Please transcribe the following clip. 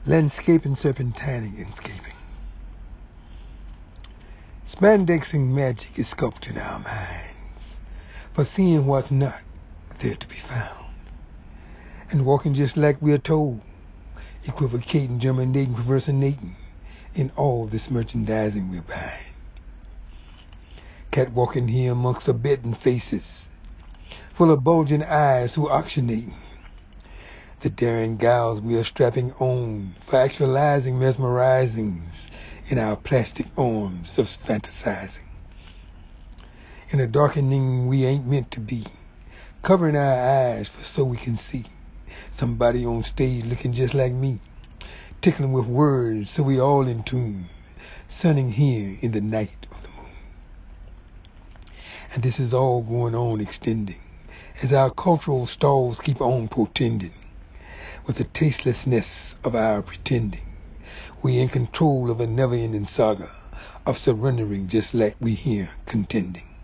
landscaping, serpentinic inscaping. Spandexing magic is sculpting our minds, for seeing what's not there to be found, and walking just like we're told, equivocating, germinating, perversinating in all this merchandising we're buying. Catwalking here amongst the bitten faces, full of bulging eyes who auctionating the daring gals we are strapping on for actualizing mesmerizings in our plastic arms of fantasizing. In a darkening we ain't meant to be, covering our eyes for so we can see somebody on stage looking just like me, tickling with words so we all in tune, sunning here in the night of the moon. And this is all going on extending as our cultural stalls keep on portending with the tastelessness of our pretending we in control of a never-ending saga of surrendering just like we here contending.